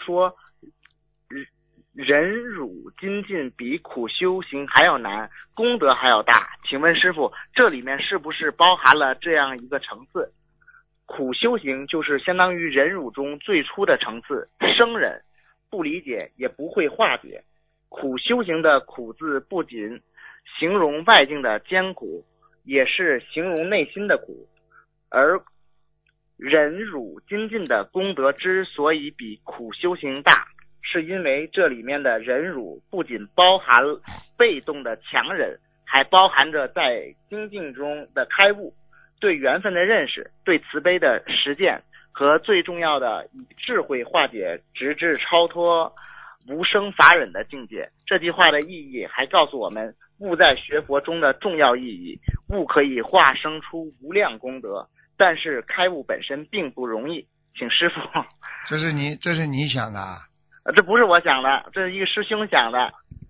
说忍辱精进比苦修行还要难，功德还要大。请问师父，这里面是不是包含了这样一个层次？苦修行就是相当于忍辱中最初的层次，生忍不理解也不会化解。苦修行的苦字不仅形容外境的艰苦，也是形容内心的苦。而忍辱精进的功德之所以比苦修行大，是因为这里面的忍辱不仅包含被动的强忍，还包含着在精进中的开悟，对缘分的认识，对慈悲的实践，和最重要的以智慧化解直至超脱无生法忍的境界。这句话的意义还告诉我们悟在学佛中的重要意义。悟可以化生出无量功德，但是开悟本身并不容易。请师父。 这是你想的啊？ 这不是我想的，这是一个师兄想的。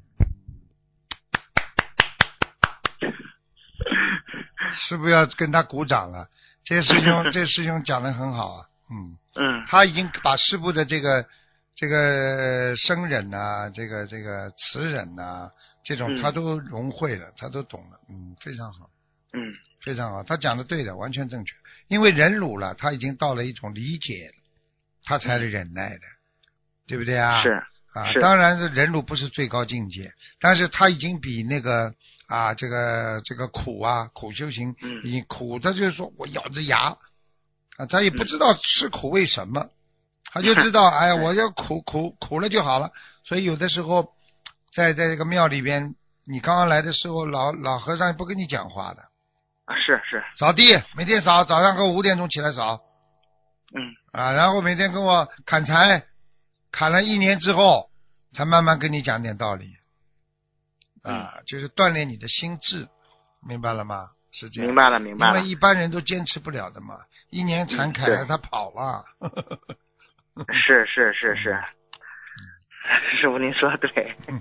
是不是要跟他鼓掌了？这师兄讲得很好啊。他已经把师父的这个生忍呐，这个慈忍呐，这种他都融会了，他都懂了。非常好。非常好，他讲的对的，完全正确。因为忍辱了，他已经到了一种理解了，他才是忍耐的，对不对啊？ 是啊，当然是忍辱不是最高境界，但是他已经比那个这个苦修行，已经苦，他就是说我咬着牙他也不知道吃苦为什么，他就知道哎呀，我要苦了就好了。所以有的时候在这个庙里边，你刚刚来的时候，老和尚不跟你讲话的。 是扫地，每天扫，早上和5点钟起来扫。然后每天跟我砍柴，砍了1年之后，才慢慢跟你讲点道理。就是锻炼你的心智，明白了吗？是这样。 明白了。 因为一般人都坚持不了的嘛，1年砍砍了，他跑了。 是，师傅您说的对。